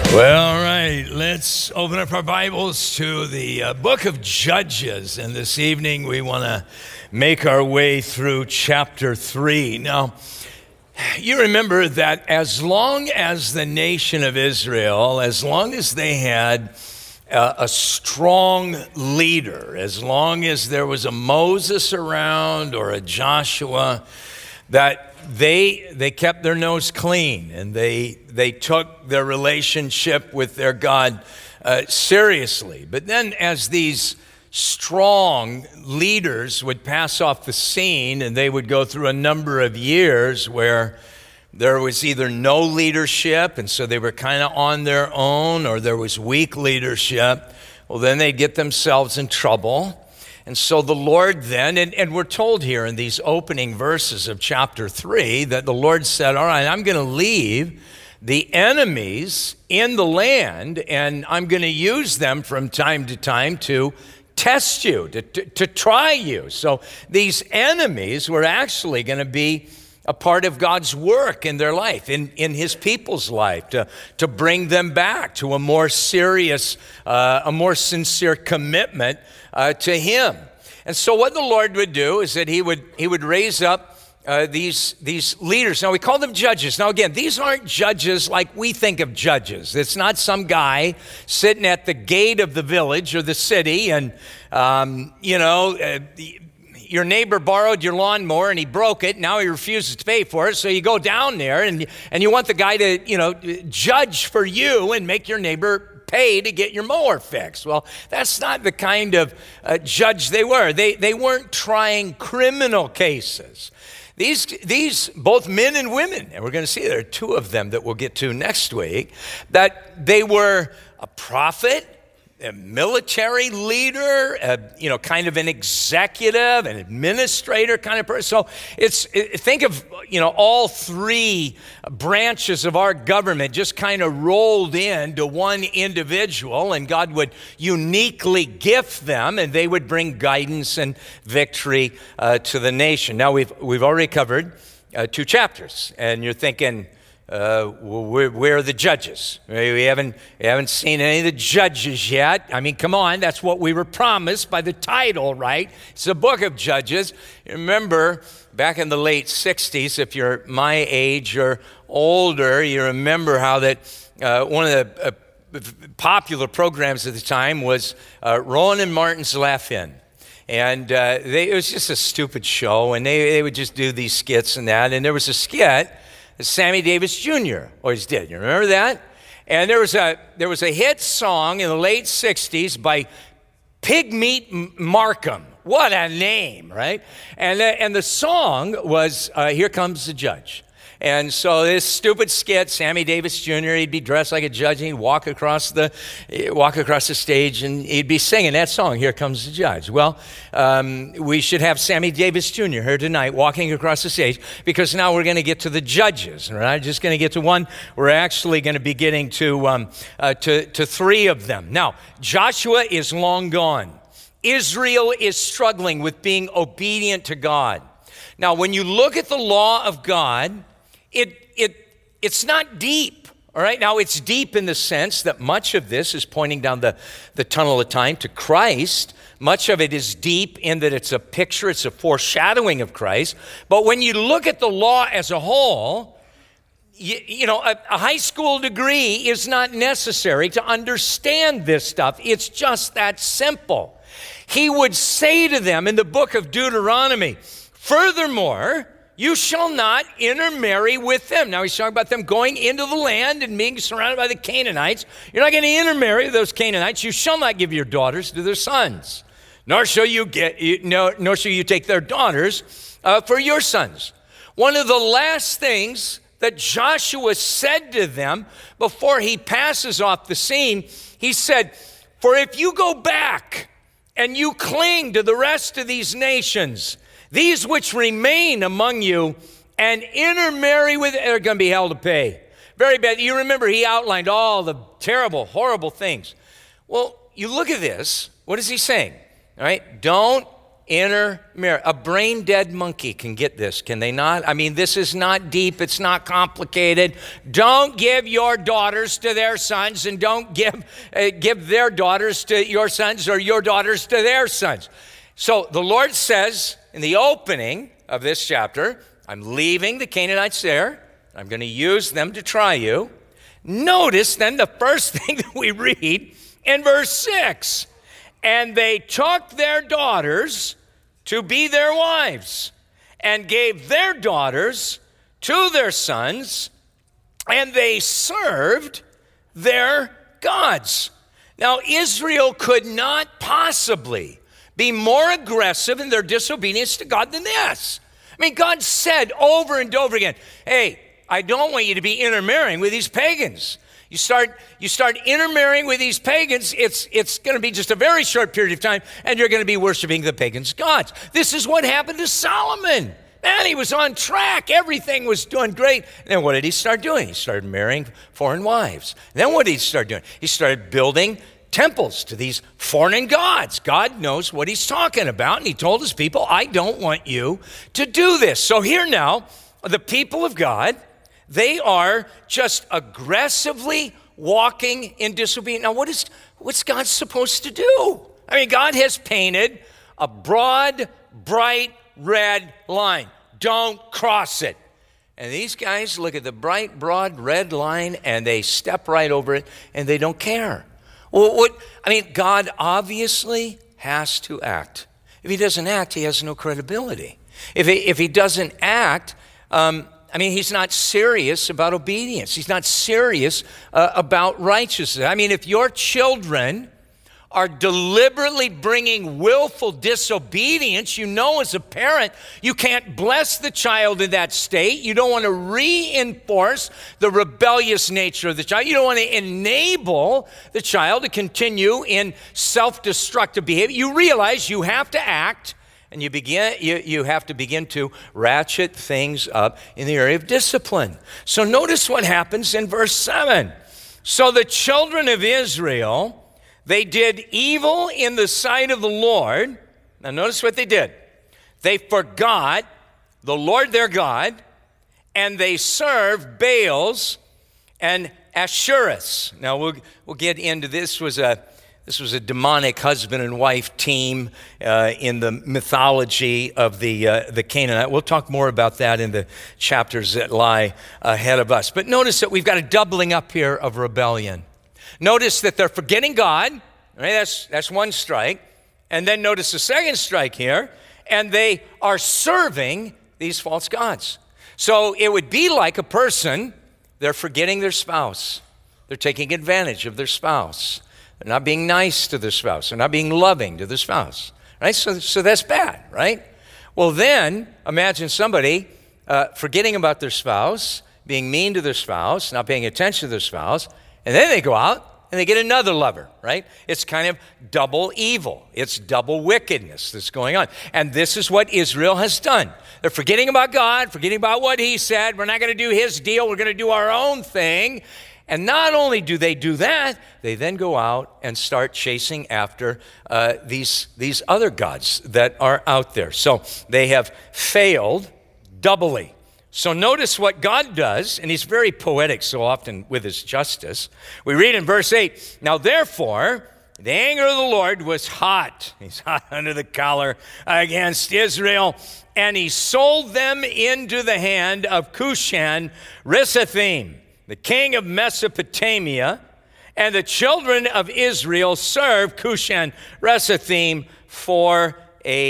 Well, all right, let's open up our Bibles to the book of Judges. And this evening we want to make our way through chapter 3. Now, you remember that as long as the nation of Israel, as long as they had a strong leader, as long as there was a Moses around or a Joshua, that they kept their nose clean, and they took their relationship with their God seriously. But then as these strong leaders would pass off the scene, and they would go through a number of years where there was either no leadership, and so they were kind of on their own, or there was weak leadership, well, then they'd get themselves in trouble. And so the Lord then, and we're told here in these opening verses of chapter 3 that the Lord said, all right, I'm going to leave the enemies in the land, and I'm going to use them from time to time to test you, to try you. So these enemies were actually going to be a part of God's work in their life, in his people's life, to bring them back to a more serious, a more sincere commitment to him. And so what the Lord would do is that he would raise up these leaders. Now we call them judges. Now again, these aren't judges like we think of judges. It's not some guy sitting at the gate of the village or the city and, your neighbor borrowed your lawnmower and he broke it. Now he refuses to pay for it. So you go down there and you want the guy to, judge for you and make your neighbor pay to get your mower fixed. Well, that's not the kind of judge they were. They weren't trying criminal cases. These both men and women, and we're going to see there are two of them that we'll get to next week, that they were a prophet, a military leader, kind of an executive, an administrator kind of person. So think of, all three branches of our government just kind of rolled into one individual, and God would uniquely gift them, and they would bring guidance and victory to the nation. Now, we've already covered 2 chapters, and you're thinking, where are the judges? We haven't seen any of the judges yet. I mean, come on, that's what we were promised by the title, right? It's the book of Judges. You remember back in the late 60s, if you're my age or older, you remember how that one of the popular programs at the time was Rowan and Martin's Laugh-In. And it was just a stupid show, and they would just do these skits and that. And there was a skit Sammy Davis Jr. always did. You remember that? And there was a hit song in the late 60s by Pigmeat Markham. What a name, right? And the song was Here Comes the Judge. And so this stupid skit, Sammy Davis Jr., he'd be dressed like a judge, and he'd walk across the stage, and he'd be singing that song, Here Comes the Judge. Well, we should have Sammy Davis Jr. here tonight walking across the stage, because now we're going to get to the judges. We're not just going to get to one. We're actually going to be getting to 3 of them. Now, Joshua is long gone. Israel is struggling with being obedient to God. Now, when you look at the law of God, it's not deep, all right? Now, it's deep in the sense that much of this is pointing down the tunnel of time to Christ. Much of it is deep in that it's a picture, it's a foreshadowing of Christ. But when you look at the law as a whole, a high school degree is not necessary to understand this stuff. It's just that simple. He would say to them in the book of Deuteronomy, furthermore, you shall not intermarry with them. Now he's talking about them going into the land and being surrounded by the Canaanites. You're not going to intermarry with those Canaanites. You shall not give your daughters to their sons, nor shall you take their daughters for your sons. One of the last things that Joshua said to them before he passes off the scene, he said, for if you go back and you cling to the rest of these nations, these which remain among you, and intermarry with, are going to be held to pay. Very bad. You remember he outlined all the terrible, horrible things. Well, you look at this. What is he saying? All right, don't Intermarry. A brain-dead monkey can get this, can they not? I mean, this is not deep. It's not complicated. Don't give your daughters to their sons, and don't give their daughters to your sons or your daughters to their sons. So the Lord says in the opening of this chapter, I'm leaving the Canaanites there. I'm going to use them to try you. Notice then the first thing that we read in verse 6. And they took their daughters to be their wives, and gave their daughters to their sons, and they served their gods. Now, Israel could not possibly be more aggressive in their disobedience to God than this. I mean, God said over and over again, hey, I don't want you to be intermarrying with these pagans. You start intermarrying with these pagans, it's going to be just a very short period of time, and you're going to be worshiping the pagans' gods. This is what happened to Solomon. Man, he was on track. Everything was doing great. And then what did he start doing? He started marrying foreign wives. And then what did he start doing? He started building temples to these foreign gods. God knows what he's talking about, and he told his people, I don't want you to do this. So here now, the people of God, they are just aggressively walking in disobedience. Now, what's God supposed to do? I mean, God has painted a broad, bright red line. Don't cross it. And these guys look at the bright, broad red line, and they step right over it, and they don't care. Well, God obviously has to act. If he doesn't act, he has no credibility. If he doesn't act, he's not serious about obedience. He's not serious about righteousness. I mean, if your children are deliberately bringing willful disobedience, you know as a parent, you can't bless the child in that state. You don't want to reinforce the rebellious nature of the child. You don't want to enable the child to continue in self-destructive behavior. You realize you have to act. And you have to begin to ratchet things up in the area of discipline. So notice what happens in verse 7. So the children of Israel, they did evil in the sight of the Lord. Now notice what they did. They forgot the Lord their God, and they served Baals and Asherus. Now we'll get into this. This was a demonic husband and wife team in the mythology of the Canaanite. We'll talk more about that in the chapters that lie ahead of us. But notice that we've got a doubling up here of rebellion. Notice that they're forgetting God. Right? That's one strike. And then notice the second strike here. And they are serving these false gods. So it would be like a person, they're forgetting their spouse. They're taking advantage of their spouse. They're not being nice to their spouse. They're not being loving to their spouse, right? So that's bad, right? Well, then imagine somebody forgetting about their spouse, being mean to their spouse, not paying attention to their spouse, and then they go out and they get another lover, right? It's kind of double evil. It's double wickedness that's going on. And this is what Israel has done. They're forgetting about God, forgetting about what he said. We're not going to do his deal. We're going to do our own thing. And not only do they do that, they then go out and start chasing after these other gods that are out there. So they have failed doubly. So notice what God does, and he's very poetic so often with his justice. We read in verse 8, now therefore, the anger of the Lord was hot. He's hot under the collar against Israel, and he sold them into the hand of Cushan-Rishathaim, the king of Mesopotamia, and the children of Israel served Cushan-Rishathaim for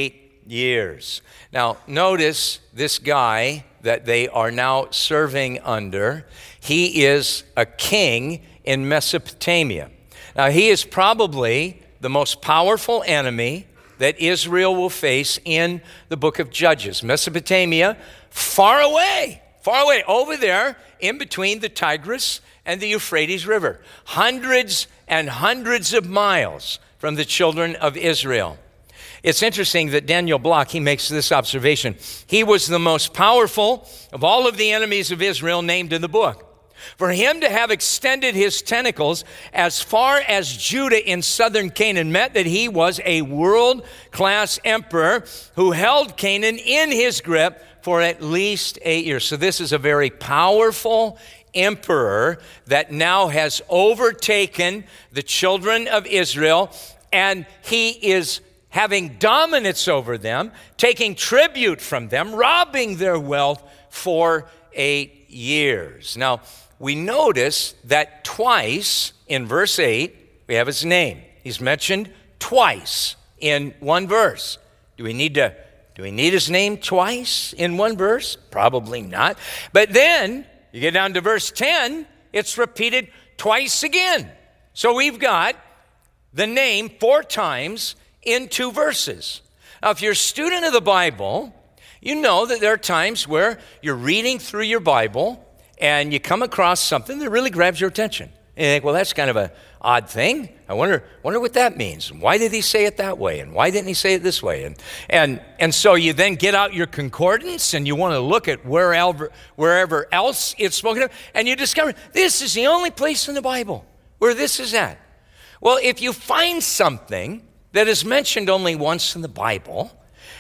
8 years. Now, notice this guy that they are now serving under. He is a king in Mesopotamia. Now, he is probably the most powerful enemy that Israel will face in the book of Judges. Mesopotamia, far away, over there in between the Tigris and the Euphrates River. Hundreds and hundreds of miles from the children of Israel. It's interesting that Daniel Block, he makes this observation. He was the most powerful of all of the enemies of Israel named in the book. For him to have extended his tentacles as far as Judah in southern Canaan meant that he was a world-class emperor who held Canaan in his grip for at least 8 years. So this is a very powerful emperor that now has overtaken the children of Israel, and he is having dominance over them, taking tribute from them, robbing their wealth for 8 years. Now, we notice that twice in verse 8, we have his name. He's mentioned twice in one verse. Do we need his name twice in one verse? Probably not. But then, you get down to verse 10, it's repeated twice again. So we've got the name 4 times in 2 verses. Now, if you're a student of the Bible, you know that there are times where you're reading through your Bible and you come across something that really grabs your attention. And you think, well, that's kind of an odd thing. I wonder what that means. And why did he say it that way? And why didn't he say it this way? And so you then get out your concordance and you want to look at wherever else it's spoken of, and you discover this is the only place in the Bible where this is at. Well, if you find something that is mentioned only once in the Bible,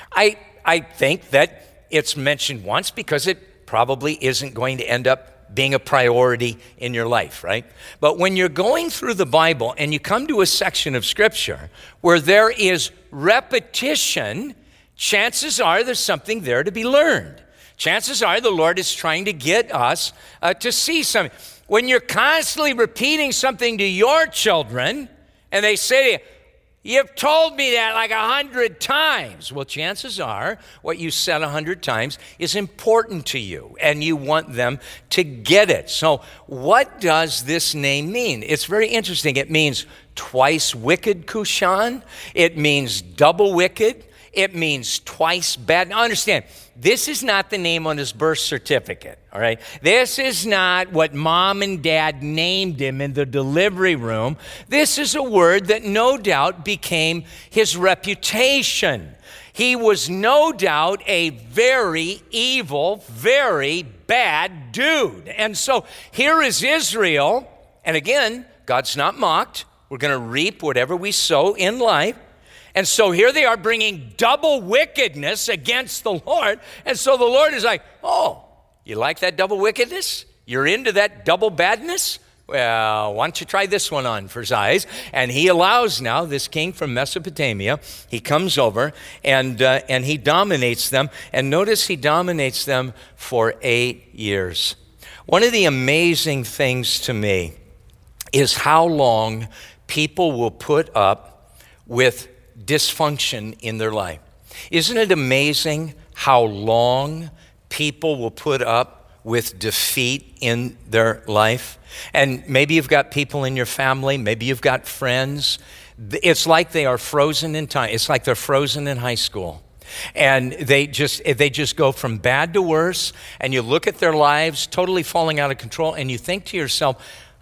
I think that it's mentioned once because it probably isn't going to end up being a priority in your life, right? But when you're going through the Bible and you come to a section of Scripture where there is repetition, chances are there's something there to be learned. Chances are the Lord is trying to get us to see something. When you're constantly repeating something to your children and they say to you, "You've told me that like 100 times. Well, chances are what you said 100 times is important to you, and you want them to get it. So what does this name mean? It's very interesting. It means twice wicked, Cushan. It means double wicked. It means twice bad. Now, understand, this is not the name on his birth certificate, all right? This is not what mom and dad named him in the delivery room. This is a word that no doubt became his reputation. He was no doubt a very evil, very bad dude. And so here is Israel, and again, God's not mocked. We're going to reap whatever we sow in life. And so here they are bringing double wickedness against the Lord. And so the Lord is like, oh, you like that double wickedness? You're into that double badness? Well, why don't you try this one on for size? And he allows now this king from Mesopotamia, he comes over and he dominates them. And notice he dominates them for 8 years. One of the amazing things to me is how long people will put up with dysfunction in their life. Isn't it amazing how long people will put up with defeat in their life? And maybe you've got people in your family, maybe you've got friends. It's like they are frozen in time. It's like they're frozen in high school. And they just go from bad to worse, and you look at their lives totally falling out of control, and you think to yourself,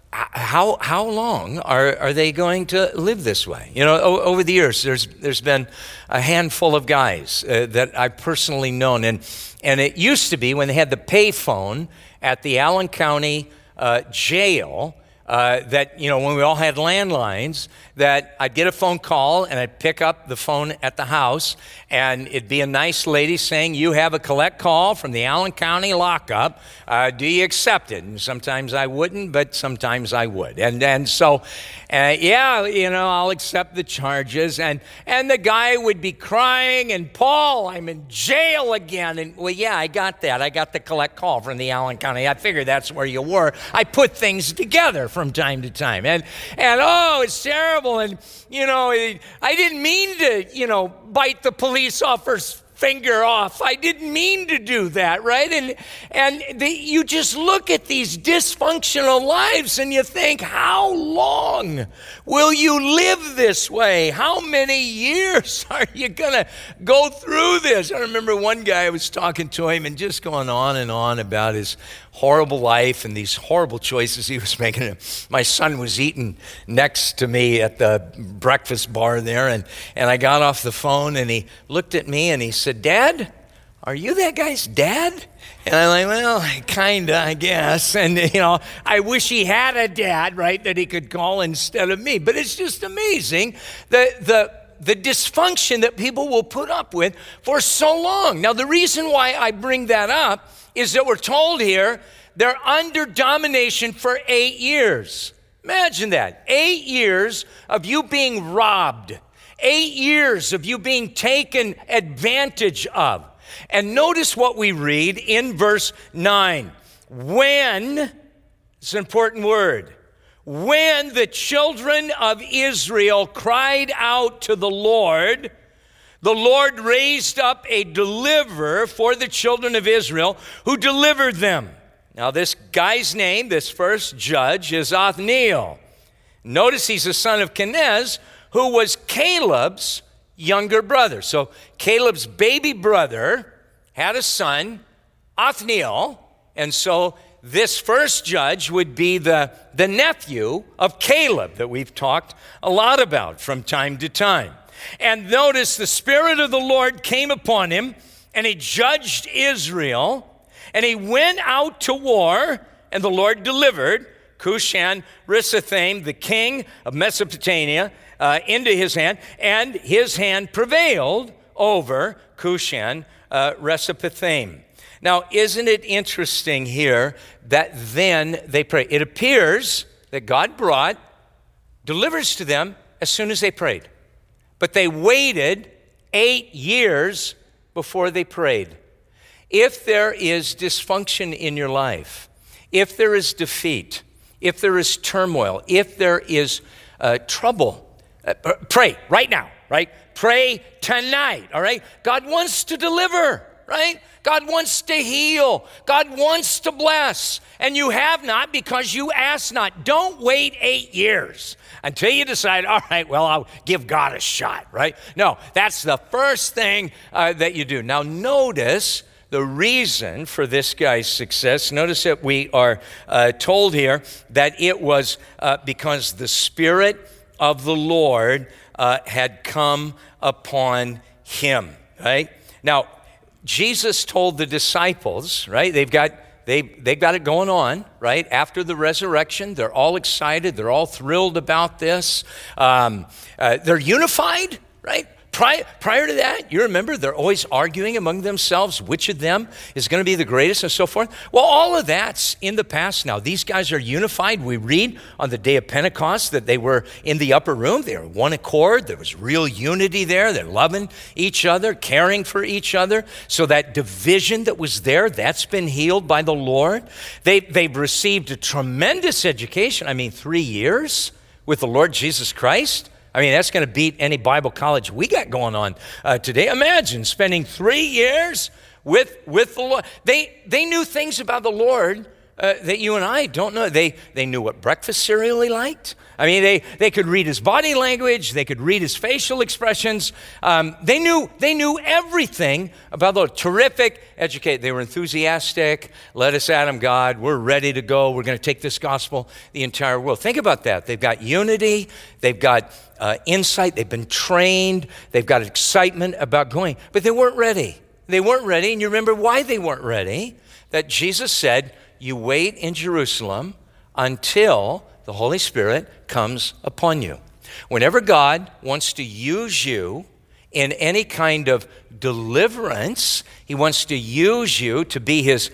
how long are they going to live this way? You know, over the years, there's been a handful of guys that I've personally known, and it used to be when they had the payphone at the Allen County jail, that, you know, when we all had landlines, that I'd get a phone call and I'd pick up the phone at the house, and it'd be a nice lady saying, "You have a collect call from the Allen County lockup. Do you accept it?" And sometimes I wouldn't, but sometimes I would. And so, yeah, you know, I'll accept the charges. And the guy would be crying, and, "Paul, I'm in jail again." And, well, yeah, I got that. I got the collect call from the Allen County. I figured that's where you were. I put things together from time to time. And oh, it's terrible. And, you know, I didn't mean to, you know, bite the police officer's finger off. I didn't mean to do that, right? You just look at these dysfunctional lives and you think, how long will you live this way? How many years are you going to go through this? I remember one guy, I was talking to him and just going on and on about his horrible life and these horrible choices he was making. My son was eating next to me at the breakfast bar there, and I got off the phone and he looked at me and he said, "Dad, are you that guy's dad? And I'm like, well, kinda, I guess. And, I wish he had a dad, right, that he could call instead of me. But it's just amazing the dysfunction that people will put up with for so long. Now, the reason why I bring that up is that we're told here they're under domination for 8 years. Imagine that. 8 years of you being robbed. 8 years of you being taken advantage of. And notice what we read in verse 9. When, it's an important word, when the children of Israel cried out to the Lord raised up a deliverer for the children of Israel who delivered them. Now this guy's name, this first judge, is Othniel. Notice he's the son of Kenaz, who was Caleb's younger brother. So Caleb's baby brother had a son, Othniel, and so this first judge would be the nephew of Caleb that we've talked a lot about from time to time. And notice the Spirit of the Lord came upon him, and he judged Israel, and he went out to war, and the Lord delivered Cushan-Rishathaim, the king of Mesopotamia, into his hand, and his hand prevailed over Cushan-Rishathaim. Now, isn't it interesting here that then they pray? It appears that God brought deliverance to them as soon as they prayed. But they waited 8 years before they prayed. If there is dysfunction in your life, if there is defeat, if there is turmoil, if there is trouble, pray right now, right? Pray tonight, all right? God wants to deliver, right? God wants to heal. God wants to bless. And you have not because you ask not. Don't wait 8 years until you decide, all right, well, I'll give God a shot, right? No, that's the first thing that you do. Now, notice the reason for this guy's success. Notice that we are told here that it was because the Spirit of the Lord had come upon him, right? Now, Jesus told the disciples, right? They've got it going on, right? After the resurrection, they're all excited. They're all thrilled about this. They're unified, right? Prior to that, you remember, they're always arguing among themselves which of them is going to be the greatest and so forth. Well, all of that's in the past now. These guys are unified. We read on the day of Pentecost that they were in the upper room. They were one accord. There was real unity there. They're loving each other, caring for each other. So that division that was there, that's been healed by the Lord. They've received a tremendous education. 3 years with the Lord Jesus Christ. That's going to beat any Bible college we got going on today. Imagine spending 3 years with the Lord. They knew things about the Lord that you and I don't know. They knew what breakfast cereal he liked. They could read his body language. They could read his facial expressions. They knew everything about the Lord. Terrific educated. They were enthusiastic. Let us at him, God. We're ready to go. We're going to take this gospel the entire world. Think about that. They've got unity. They've got insight. They've been trained. They've got excitement about going. But they weren't ready. They weren't ready. And you remember why they weren't ready? That Jesus said, you wait in Jerusalem until the Holy Spirit comes upon you. Whenever God wants to use you in any kind of deliverance, he wants to use you to be his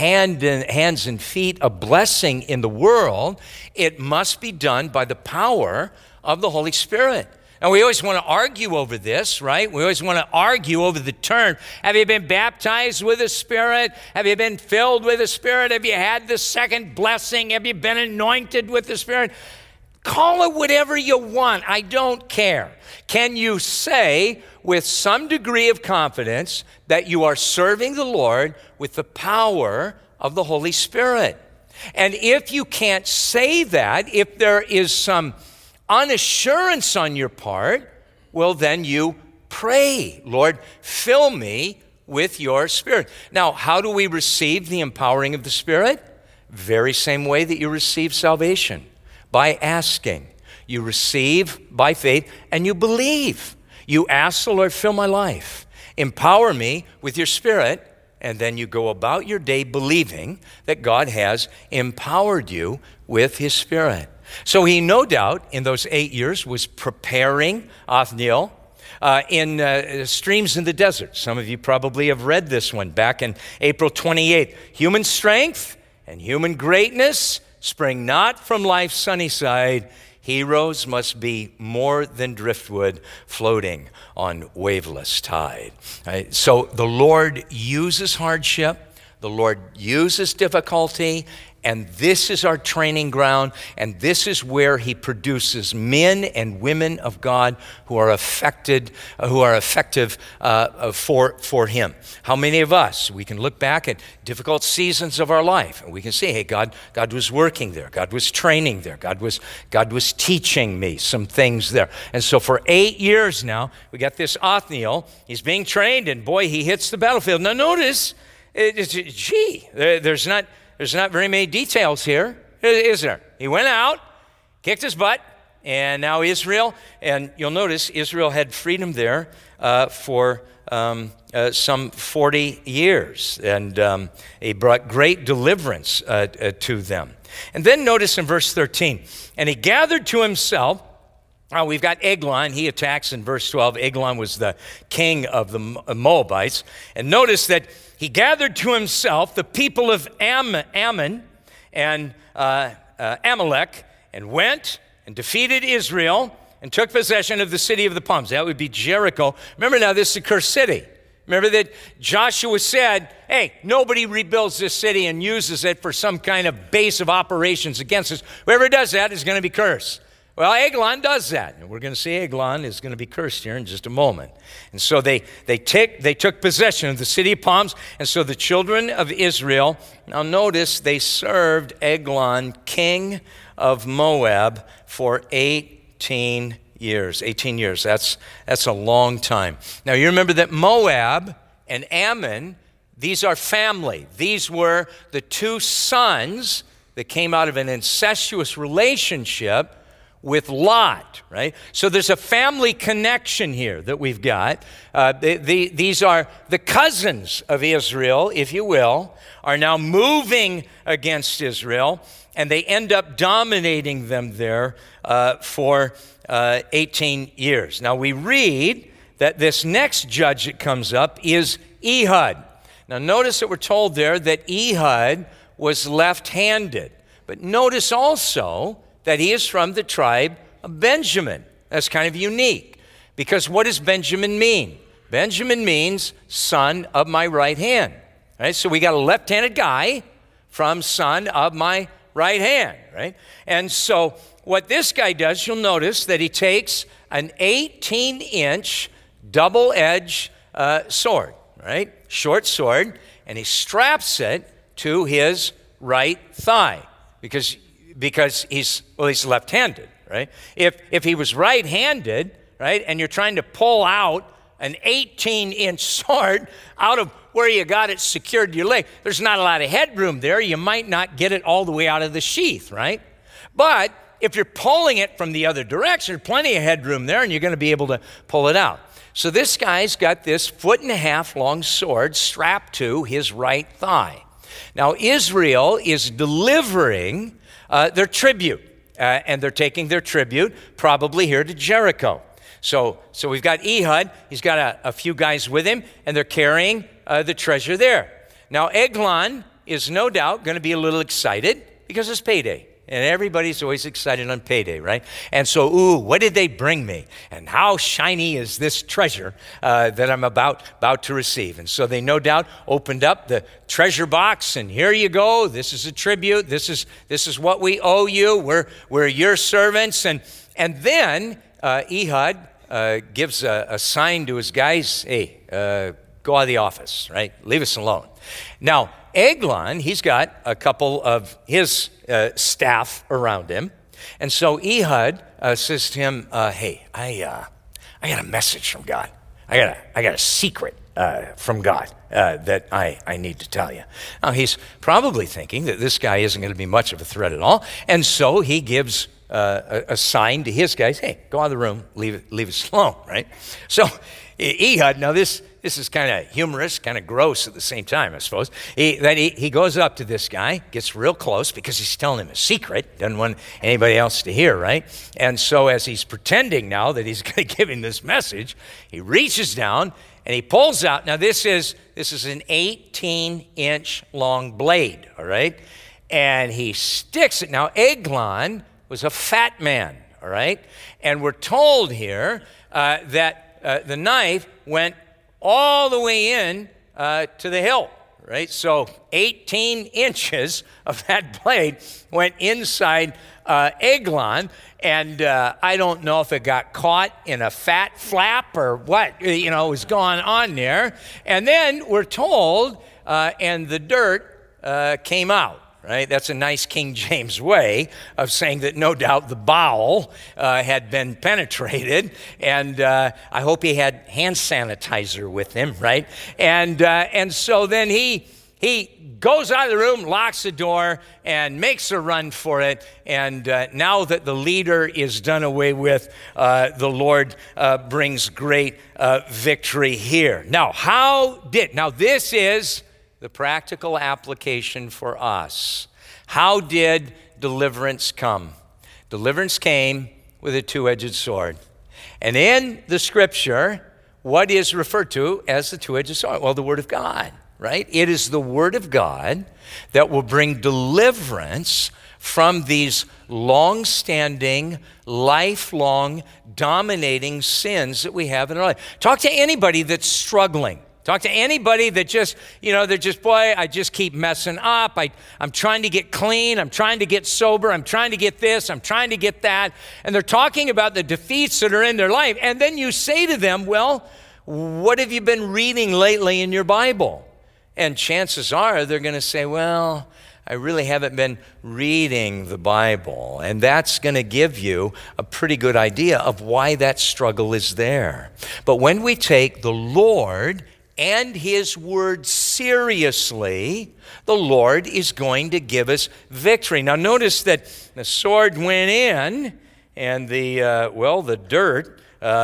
hands and feet, a blessing in the world, it must be done by the power of the Holy Spirit. And we always want to argue over this, right? We always want to argue over the term. Have you been baptized with the Spirit? Have you been filled with the Spirit? Have you had the second blessing? Have you been anointed with the Spirit? Call it whatever you want. I don't care. Can you say with some degree of confidence that you are serving the Lord with the power of the Holy Spirit? And if you can't say that, if there is some unassurance on your part, well, then you pray, Lord, fill me with your Spirit. Now, how do we receive the empowering of the Spirit? Very same way that you receive salvation, by asking. You receive by faith and you believe. You ask the Lord, fill my life. Empower me with your Spirit. And then you go about your day believing that God has empowered you with his Spirit. So he no doubt in those 8 years was preparing Othniel in streams in the desert. Some of you probably have read this one back in April 28th. Human strength and human greatness spring not from life's sunny side. Heroes must be more than driftwood floating on waveless tide. Right? So the Lord uses hardship, the Lord uses difficulty, and this is our training ground, and this is where he produces men and women of God who are effective for him. How many of us, we can look back at difficult seasons of our life, and we can say, hey, God was working there. God was training there. God was teaching me some things there. And so for 8 years now, we got this Othniel. He's being trained, and boy, he hits the battlefield. Now notice, there's not very many details here, is there? He went out, kicked his butt, and now Israel, and you'll notice Israel had freedom there for some 40 years, and he brought great deliverance to them. And then notice in verse 13, and he gathered to himself. Now we've got Eglon. He attacks in verse 12. Eglon was the king of the Moabites. And notice that he gathered to himself the people of Ammon and Amalek, and went and defeated Israel and took possession of the city of the palms. That would be Jericho. Remember now, this is a cursed city. Remember that Joshua said, hey, nobody rebuilds this city and uses it for some kind of base of operations against us. Whoever does that is going to be cursed. Well, Eglon does that, and we're going to see Eglon is going to be cursed here in just a moment. And so they took possession of the city of palms, and so the children of Israel, now notice, they served Eglon, king of Moab, for 18 years. 18 years, that's a long time. Now you remember that Moab and Ammon, these are family. These were the two sons that came out of an incestuous relationship with Lot, right? So there's a family connection here that we've got. These are the cousins of Israel, if you will, are now moving against Israel, and they end up dominating them there for 18 years. Now we read that this next judge that comes up is Ehud. Now notice that we're told there that Ehud was left-handed, but notice also that he is from the tribe of Benjamin. That's kind of unique, because what does Benjamin mean? Benjamin means son of my right hand. Right? So we got a left-handed guy from son of my right hand, right? And so what this guy does, you'll notice that he takes an 18-inch double-edged sword, right? Short sword, and he straps it to his right thigh, because he's left-handed, right? If he was right-handed, right, and you're trying to pull out an 18-inch sword out of where you got it secured to your leg, there's not a lot of headroom there. You might not get it all the way out of the sheath, right? But if you're pulling it from the other direction, there's plenty of headroom there, and you're going to be able to pull it out. So this guy's got this 1.5-foot long sword strapped to his right thigh. Now Israel is delivering their tribute, and they're taking their tribute probably here to Jericho. So we've got Ehud. He's got a few guys with him, and they're carrying the treasure there. Now Eglon is no doubt going to be a little excited because it's payday, and everybody's always excited on payday, right? And so, what did they bring me? And how shiny is this treasure that I'm about to receive? And so they no doubt opened up the treasure box, and here you go. This is a tribute. This is what we owe you. We're your servants. And then Ehud gives a sign to his guys. Hey, go out of the office, right? Leave us alone. Now Eglon, he's got a couple of his staff around him. And so Ehud says to him, hey, I got a message from God. I got a secret from God that I need to tell you. Now he's probably thinking that this guy isn't going to be much of a threat at all. And so he gives a sign to his guys, hey, go out of the room, leave us alone, right? So Ehud, now this this is kind of humorous, kind of gross at the same time, I suppose. He goes up to this guy, gets real close because he's telling him a secret, doesn't want anybody else to hear, right? And so as he's pretending now that he's going to give him this message, he reaches down and he pulls out. Now this is an 18-inch long blade, all right? And he sticks it. Now Eglon was a fat man, all right? And we're told here that the knife went all the way in to the hilt, right? So 18 inches of that blade went inside Eglon, and I don't know if it got caught in a fat flap or what, was going on there. And then we're told, and the dirt came out. Right? That's a nice King James way of saying that no doubt the bowel had been penetrated, and I hope he had hand sanitizer with him, right? And so then he goes out of the room, locks the door, and makes a run for it. And now that the leader is done away with, the Lord brings great victory here. Now, this is the practical application for us. How did deliverance come? Deliverance came with a two-edged sword. And in the scripture, what is referred to as the two-edged sword? Well, the Word of God, right? It is the Word of God that will bring deliverance from these long-standing, lifelong, dominating sins that we have in our life. Talk to anybody that's struggling. Talk to anybody that I just keep messing up. I'm trying to get clean. I'm trying to get sober. I'm trying to get this. I'm trying to get that. And they're talking about the defeats that are in their life. And then you say to them, well, what have you been reading lately in your Bible? And chances are they're going to say, well, I really haven't been reading the Bible. And that's going to give you a pretty good idea of why that struggle is there. But when we take the Lord and His Word seriously, the Lord is going to give us victory. Now notice that the sword went in, and the dirt,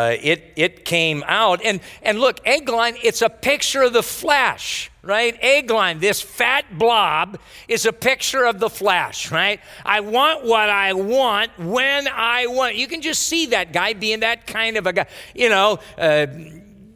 it came out. And look, Eglon, it's a picture of the flesh, right? Eglon, this fat blob, is a picture of the flesh, right? I want what I want when I want. You can just see that guy being that kind of a guy,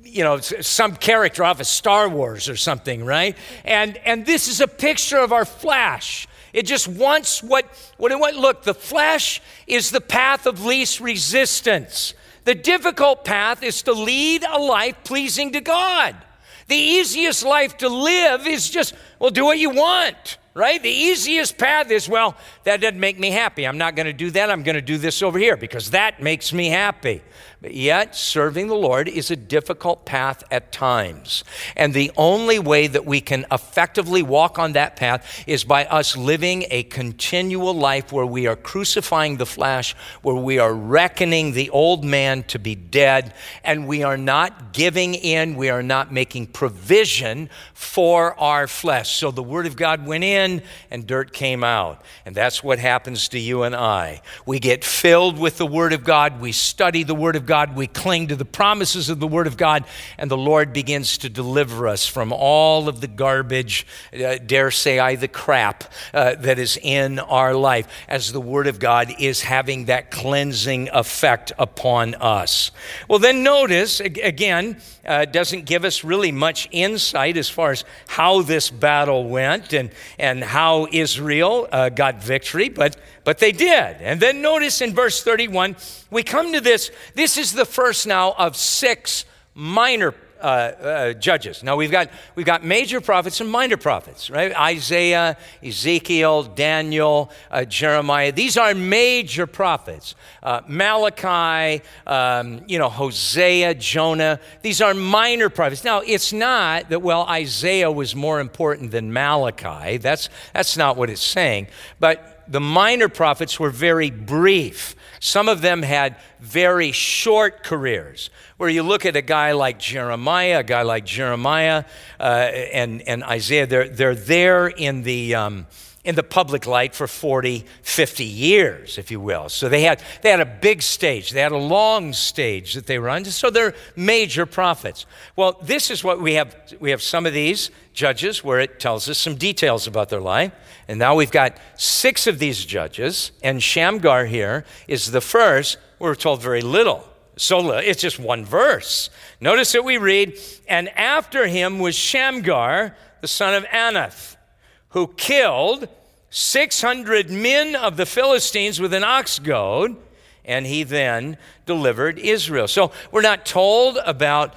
some character off of Star Wars or something, right? And this is a picture of our flesh. It just wants what it wants. Look, the flesh is the path of least resistance. The difficult path is to lead a life pleasing to God. The easiest life to live is just, do what you want, right? The easiest path is, that doesn't make me happy. I'm not going to do that. I'm going to do this over here because that makes me happy. But yet, serving the Lord is a difficult path at times. And the only way that we can effectively walk on that path is by us living a continual life where we are crucifying the flesh, where we are reckoning the old man to be dead, and we are not giving in, we are not making provision for our flesh. So the Word of God went in and dirt came out. And that's what happens to you and I. We get filled with the Word of God, we study the Word of God, we cling to the promises of the Word of God, and the Lord begins to deliver us from all of the garbage, dare say I, the crap that is in our life, as the Word of God is having that cleansing effect upon us. Well, then notice, again, doesn't give us really much insight as far as how this battle went and how Israel got victory, but they did. And then notice in verse 31, we come to this. This is the first now of 6 minor judges. Now we've got major prophets and minor prophets, right? Isaiah, Ezekiel, Daniel, Jeremiah. These are major prophets. Malachi, Hosea, Jonah. These are minor prophets. Now it's not that Isaiah was more important than Malachi. That's not what it's saying. But the minor prophets were very brief. Some of them had very short careers, where you look at a guy like Jeremiah, and Isaiah, they're there in the in the public light for 40, 50 years, if you will. So they had a big stage. They had a long stage that they were on. So they're major prophets. Well, this is what we have. We have some of these judges where it tells us some details about their life. And now we've got 6 of these judges. And Shamgar here is the first. We're told very little. So it's just one verse. Notice that we read, and after him was Shamgar, the son of Anath, who killed 600 men of the Philistines with an ox goad, and he then delivered Israel. So we're not told about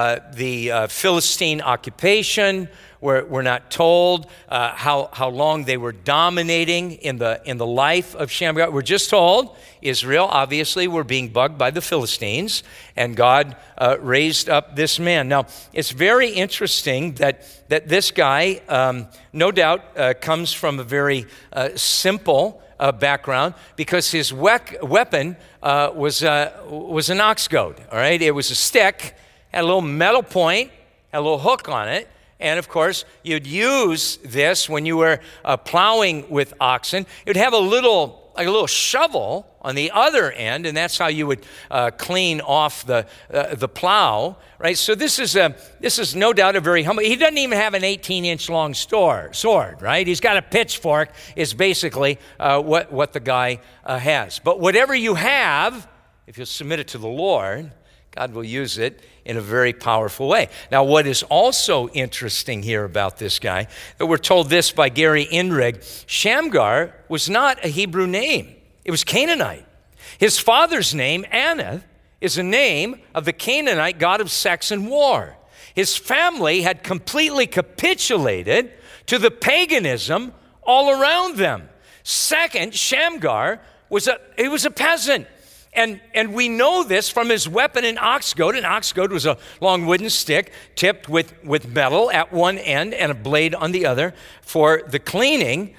the Philistine occupation. We're not told how long they were dominating in the life of Shamgar. We're just told Israel, obviously, were being bugged by the Philistines, and God raised up this man. Now, it's very interesting that this guy, no doubt, comes from a very simple background, because his weapon was an ox goad. All right, it was a stick, had a little metal point, had a little hook on it. And of course, you'd use this when you were plowing with oxen. It would have a little shovel on the other end, and that's how you would clean off the plow, right? So this is no doubt a very humble. He doesn't even have an 18-inch long sword, right? He's got a pitchfork. Is basically what the guy has. But whatever you have, if you submit it to the Lord, God will use it in a very powerful way. Now, what is also interesting here about this guy, that we're told this by Gary Inrig, Shamgar was not a Hebrew name. It was Canaanite. His father's name, Anath, is a name of the Canaanite god of sex and war. His family had completely capitulated to the paganism all around them. Second, Shamgar was a peasant. And we know this from his weapon, an ox goad. An ox goad was a long wooden stick tipped with metal at one end and a blade on the other for the cleaning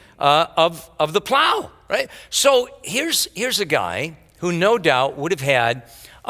of the plow, right? So here's a guy who no doubt would have had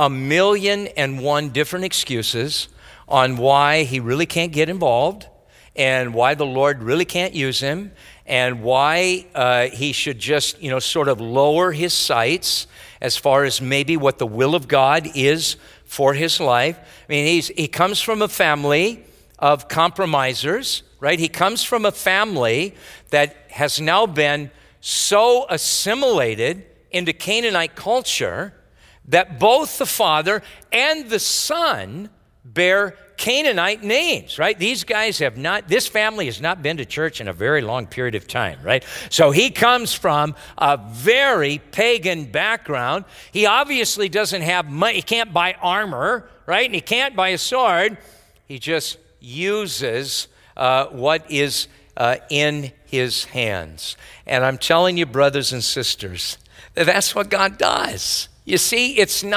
1,000,001 different excuses on why he really can't get involved, and why the Lord really can't use him, and why he should just, sort of lower his sights as far as maybe what the will of God is for his life. I mean, he comes from a family of compromisers, right? He comes from a family that has now been so assimilated into Canaanite culture that both the father and the son bear Canaanite names, right? These guys this family has not been to church in a very long period of time, right? So he comes from a very pagan background. He obviously doesn't have money. He can't buy armor, right? And he can't buy a sword. He just uses what is in his hands. And I'm telling you, brothers and sisters, that's what God does. You see,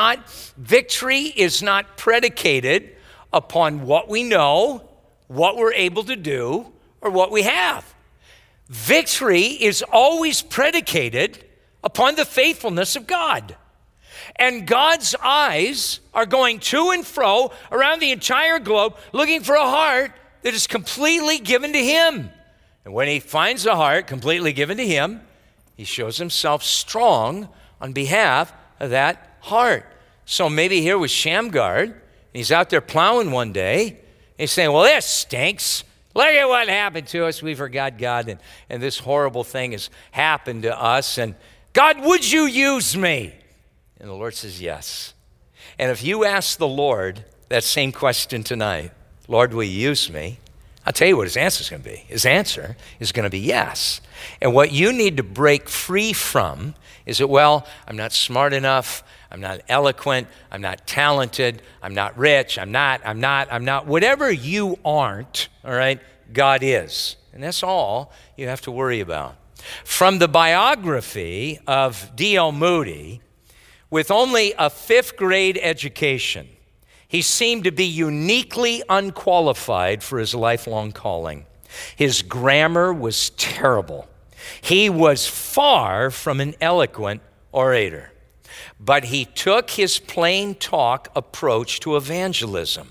victory is not predicated upon what we know, what we're able to do, or what we have. Victory is always predicated upon the faithfulness of God. And God's eyes are going to and fro around the entire globe looking for a heart that is completely given to him. And when he finds a heart completely given to him, he shows himself strong on behalf of that heart. So maybe here was Shamgar. He's out there plowing one day. And he's saying, well, this stinks. Look at what happened to us. We forgot God, and this horrible thing has happened to us. And God, would you use me? And the Lord says, yes. And if you ask the Lord that same question tonight, Lord, will you use me? I'll tell you what his answer is going to be. His answer is going to be yes. And what you need to break free from is that, well, I'm not smart enough, I'm not eloquent, I'm not talented, I'm not rich, I'm not, whatever you aren't, all right, God is. And that's all you have to worry about. From the biography of D.L. Moody, with only a 5th grade education, he seemed to be uniquely unqualified for his lifelong calling. His grammar was terrible. He was far from an eloquent orator, but he took his plain talk approach to evangelism.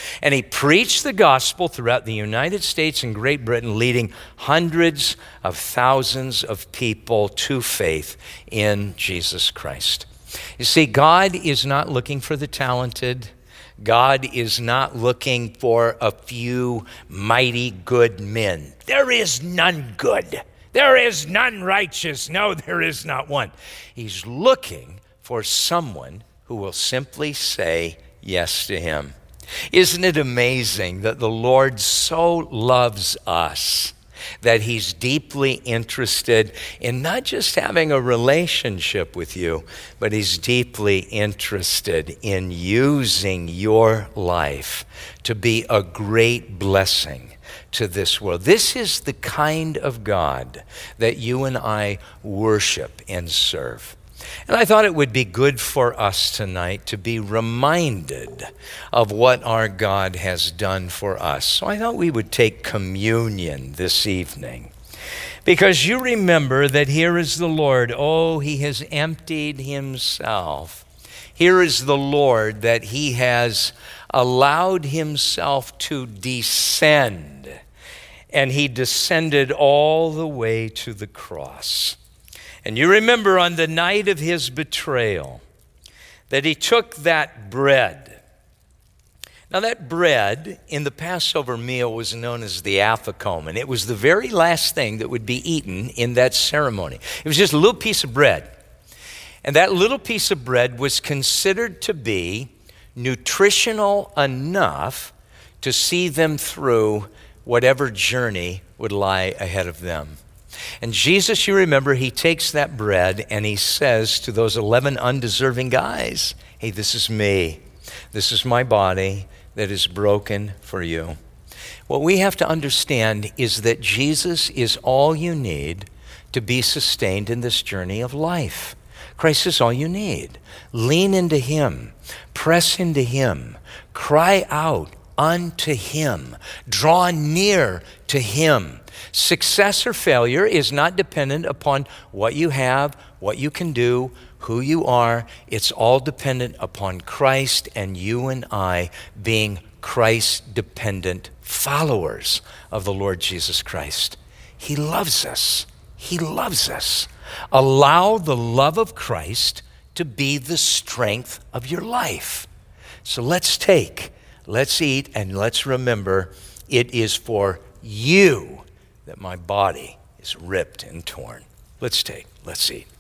And he preached the gospel throughout the United States and Great Britain, leading hundreds of thousands of people to faith in Jesus Christ. You see, God is not looking for the talented. God is not looking for a few mighty good men. There is none good. There is none righteous. No, there is not one. He's looking for someone who will simply say yes to him. Isn't it amazing that the Lord so loves us that he's deeply interested in not just having a relationship with you, but he's deeply interested in using your life to be a great blessing to this world. This is the kind of God that you and I worship and serve. And I thought it would be good for us tonight to be reminded of what our God has done for us. So I thought we would take communion this evening. Because you remember that here is the Lord. Oh, he has emptied himself. Here is the Lord that he has allowed himself to descend. And he descended all the way to the cross. And you remember on the night of his betrayal that he took that bread. Now that bread in the Passover meal was known as the afikomen. It was the very last thing that would be eaten in that ceremony. It was just a little piece of bread. And that little piece of bread was considered to be nutritional enough to see them through whatever journey would lie ahead of them. And Jesus, you remember, he takes that bread and he says to those 11 undeserving guys, hey, this is me. This is my body that is broken for you. What we have to understand is that Jesus is all you need to be sustained in this journey of life. Christ is all you need. Lean into him. Press into him. Cry out unto him. Draw near to him. Success or failure is not dependent upon what you have, what you can do, who you are. It's all dependent upon Christ and you and I being Christ-dependent followers of the Lord Jesus Christ. He loves us. He loves us. Allow the love of Christ to be the strength of your life. So let's take, let's eat, and let's remember it is for you that my body is ripped and torn. Let's take, let's eat.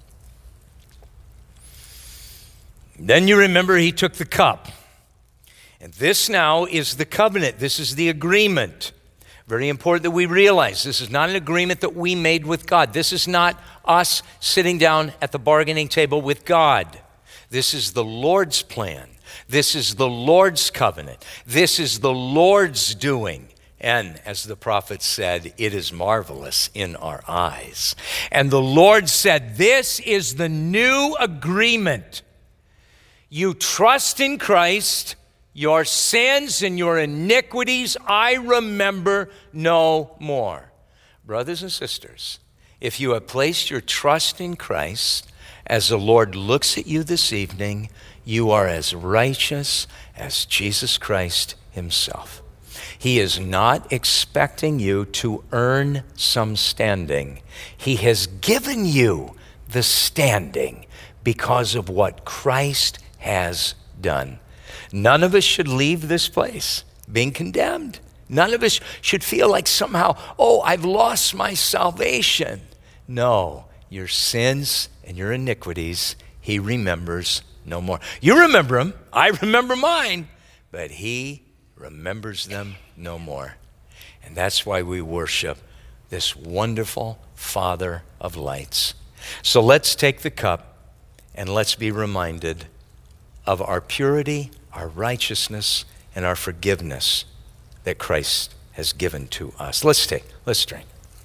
Then you remember he took the cup. And this now is the covenant. This is the agreement. Very important that we realize this is not an agreement that we made with God. This is not us sitting down at the bargaining table with God. This is the Lord's plan. This is the Lord's covenant. This is the Lord's doing. And as the prophet said, it is marvelous in our eyes. And the Lord said, this is the new agreement. You trust in Christ, your sins and your iniquities I remember no more. Brothers and sisters, if you have placed your trust in Christ, as the Lord looks at you this evening, you are as righteous as Jesus Christ himself. He is not expecting you to earn some standing. He has given you the standing because of what Christ has done. None of us should leave this place being condemned. None of us should feel like somehow, oh, I've lost my salvation. No, your sins and your iniquities, he remembers no more. You remember them. I remember mine. But he remembers them no more. And that's why we worship this wonderful Father of lights. So let's take the cup and let's be reminded of our purity, our righteousness, and our forgiveness that Christ has given to us. Let's drink.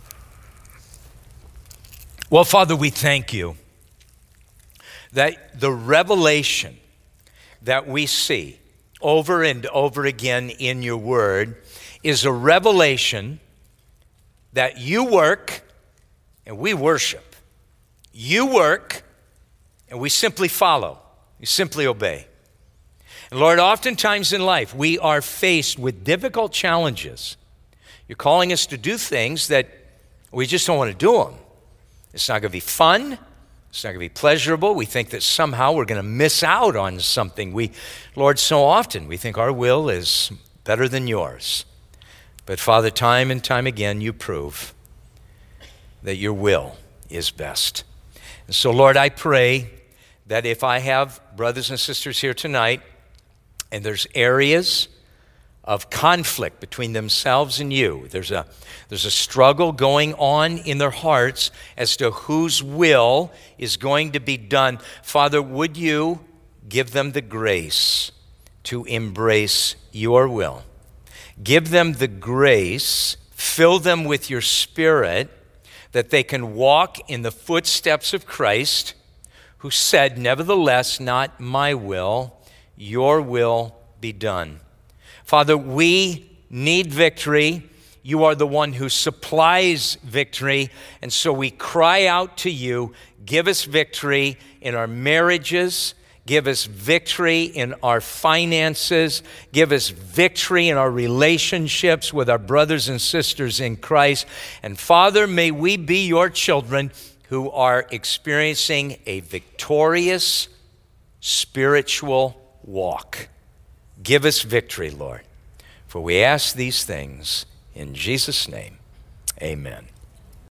Well, Father, we thank you that the revelation that we see over and over again in your word is a revelation that you work and we worship. You work and we simply follow. You simply obey. And Lord, oftentimes in life, we are faced with difficult challenges. You're calling us to do things that we just don't want to do them. It's not going to be fun. It's not going to be pleasurable. We think that somehow we're going to miss out on something. Lord, so often we think our will is better than yours. But Father, time and time again, you prove that your will is best. And so, Lord, I pray that if I have brothers and sisters here tonight, and there's areas of conflict between themselves and you, there's a struggle going on in their hearts as to whose will is going to be done. Father, would you give them the grace to embrace your will? Give them the grace, fill them with your Spirit, that they can walk in the footsteps of Christ, who said, nevertheless, not my will, your will be done. Father, we need victory. You are the one who supplies victory, and so we cry out to you, give us victory in our marriages, give us victory in our finances, give us victory in our relationships with our brothers and sisters in Christ. And Father, may we be your children who are experiencing a victorious spiritual walk. Give us victory, Lord. For we ask these things in Jesus' name, amen.